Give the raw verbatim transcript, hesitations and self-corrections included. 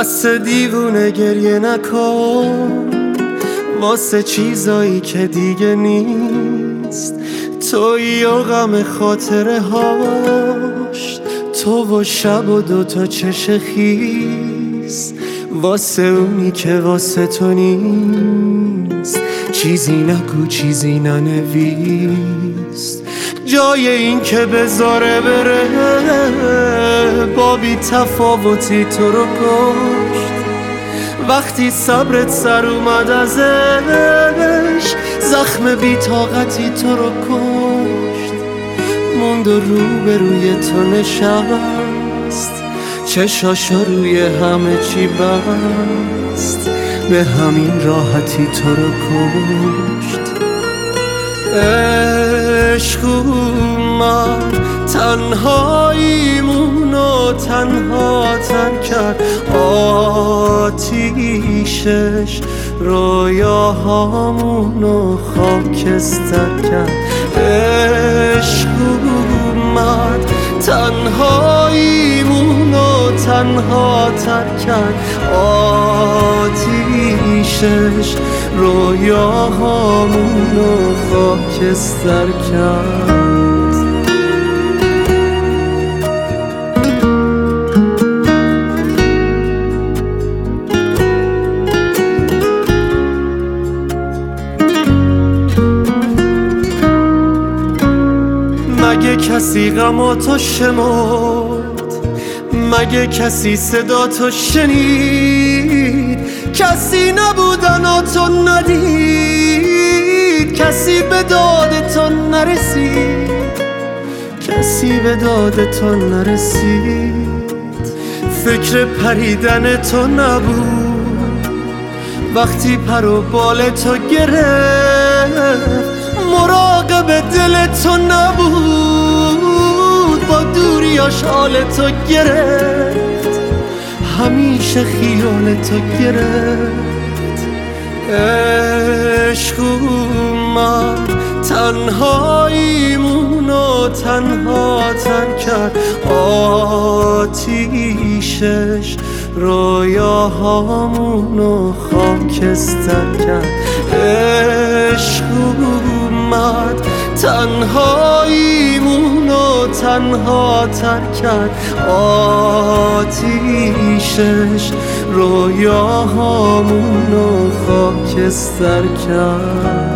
مثل دیوونه گریه نکن واسه چیزایی که دیگه نیست. تویی و غم خاطره هاش، تو و شب و دوتا چش خیس واسه اونی که واسه تو نیست. چیزی نگو چیزی ننویس جای این که بذاره بره با بی تفاوتی تو رو کشت. وقتی صبرت سر اومد ازش زخم بی طاقتی تو رو کشت. موند و رو به روی تو نشست، چشاشا روی همه چی بست، به همین راحتی تو رو کشت. عشق اومد تنهاییمونو تنها تر کرد، آتیشش رویاهامونو خاکستر کرد. عشق اومد تنهاییمونو تنها تر کرد، آتیشش رویاهامونو خاکستر کرد. مگه کسی غماتو شمرد؟ مگه کسی صداتو شنید؟ کسی نبودناتو ندید، کسی به دادتو نرسید، کسی به دادتو نرسید. فکر پریدن تو نبود وقتی پر و بال تو گرفت، مراقب دل تو نبود با دوریاش حال تو گرفت، همیشه خیال تو گرفت. عشق اومد تنهاییمونو تنها تر کرد، آتیشش رویاهامونو خاکستر کرد. عشق اومد تنهاییمونو تنها تر کرد، آتیشش رویاهامونو خاکستر کرد.